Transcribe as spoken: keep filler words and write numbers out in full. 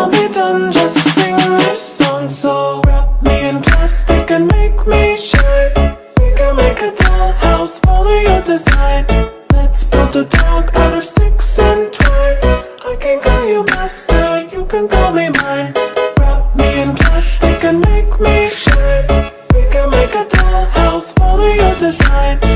I'll be done, just sing this song. So wrap me in plastic and make me shine. We can make a dollhouse, follow your design. Let's build a dog out of sticks and twine. I can call you master, you can call me mine. Wrap me in plastic and make me shine. We can make a dollhouse, follow your design.